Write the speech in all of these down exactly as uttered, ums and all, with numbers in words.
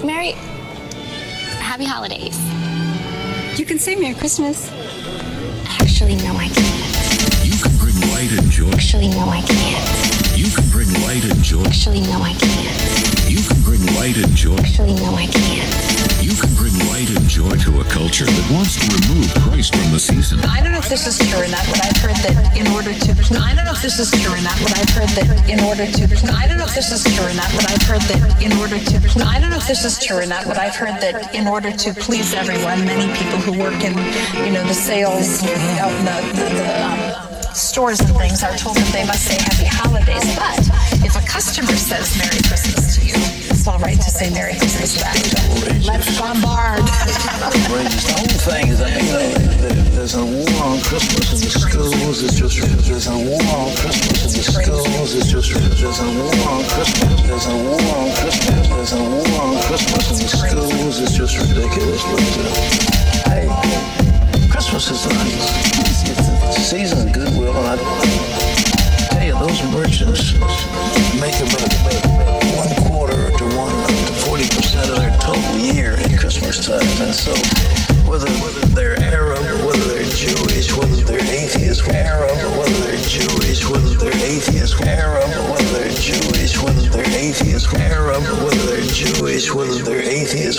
Merry, happy holidays. You can say Merry Christmas. Actually, no, I can't. You can bring light and joy. Actually, no, I can't. You can bring light and joy. Actually, no, I can't. You can bring light and joy. Actually, no, I can't. You can bring light and joy to a culture that wants to remove Christ from the season. I don't know if this is true or not, but I've heard that in order to please, I don't know if this is true or not, but I've heard that in order to please, I don't know if this is true or not, but I've heard that in order to please, I don't know if this is true or not, but I've heard that in order to please everyone, many people who work in, you know, the sales, out in the, the, the um, stores and things are told that they must say Happy Holidays. But if a customer says Merry Christmas to you, it's all right to say Merry Christmas back. Let's bombard. The whole thing is, I mean, there's a war on Christmas in the schools. It's just there's a war on Christmas in the schools. It's just there's a war on Christmas. There's a war on Christmas. There's a war on Christmas in the schools. It's just ridiculous. But uh, hey, Christmas is nice. It's a season of goodwill, and I tell you, those merchants make about one quarter to one to forty percent of their total year at Christmas time. And so, whether they're Arab, whether they're Jewish, whether they're atheist, Arab, whether they're Jewish, whether they're atheist, Arab, whether they're Jewish, whether they're atheist, Arab, whether they're Jewish, whether they're atheist.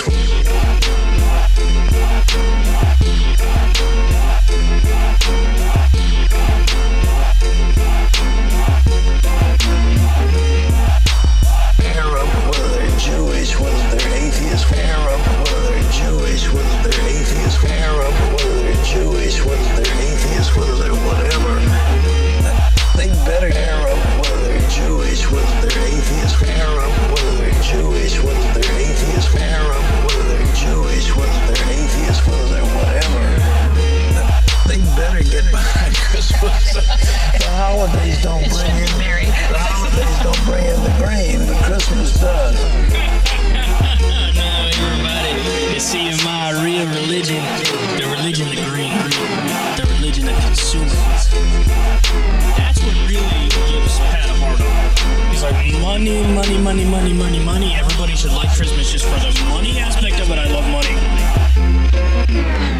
The holidays don't bring in the holidays don't bring in the grain, but Christmas does. Now everybody is seeing my real religion, the religion of green, the religion of consumers. That's what really gives Pat a hard on. He's like, money, money, money, money, money, money. Everybody should like Christmas just for the money aspect of it. I love money.